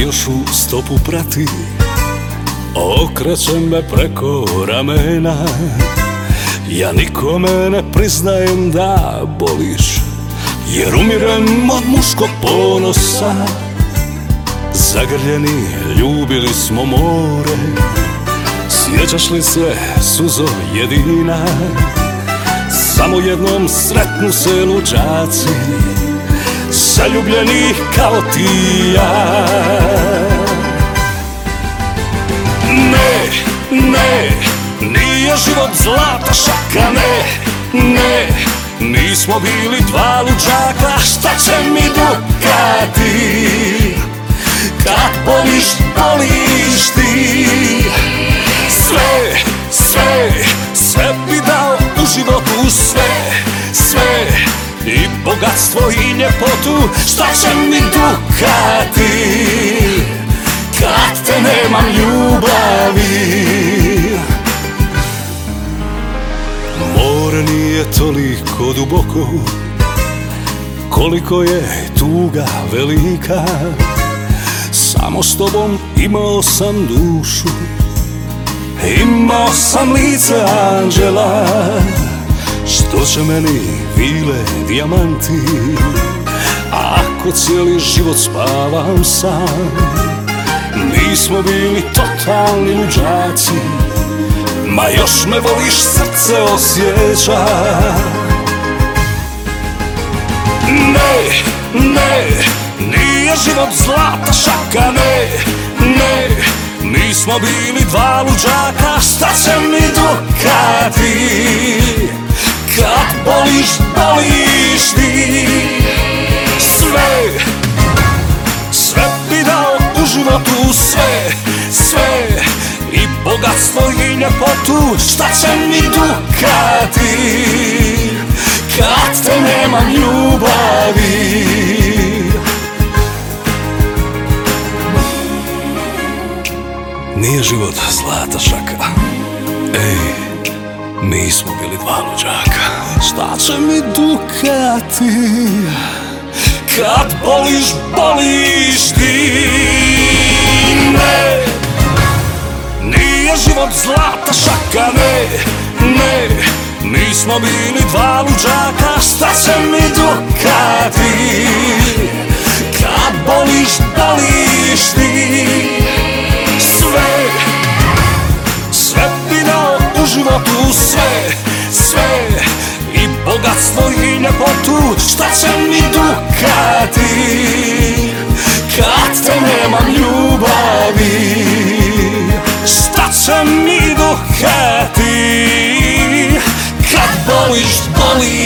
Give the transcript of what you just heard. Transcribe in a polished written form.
još u stopu prati, okreće me preko ramena. Ja nikome ne priznajem da boliš, jer umirem od muškog ponosa. Zagrljeni ljubili smo more, sjećaš li se suzo jedina? Samo jednom sretnu se luđaci, zaljubljenih kao ti i ja. Ne, ne, nije život zlata šaka, ne, ne, nismo bili dva luđaka, šta će mi dukati? Kad boliš, boliš ti. Sve, sve, sve bi dao u životu, sve, sve, i bogatstvo i ljepotu, šta će mi dukati? Kad te nemam ljubavi. More nije toliko duboko koliko je tuga velika. Samo s tobom imao sam dušu, imao sam lice anđela. Što će meni vile, dijamanti, ako cijeli život spavam sam? Nismo bili totalni luđaci, ma još me voliš, srce osjeća. Ne, ne, nije život zlata šaka, ne, ne, nismo bili dva luđaka, šta će mi dukati? Kad boliš, boliš ti. Sve, sve bi dao u životu, sve, sve, i bogatstvo i ljepotu, šta će mi dukati? Kad te nemam ljubavi. Nije život zlata šaka, ej, nismo bili dva luđaka, šta će mi dukati? Kad boliš, boliš ti. Ne, nije život zlata šaka, ne, ne, nismo bili dva luđaka, šta će mi dukati? Kad boliš, boliš ti. Sve, sve bi dao u životu, sve, sve, i bogatstvo i ljepotu, šta će mi dukati? Kad te nemam ljubavi. Šta će mi dukati? Kad boliš, boliš.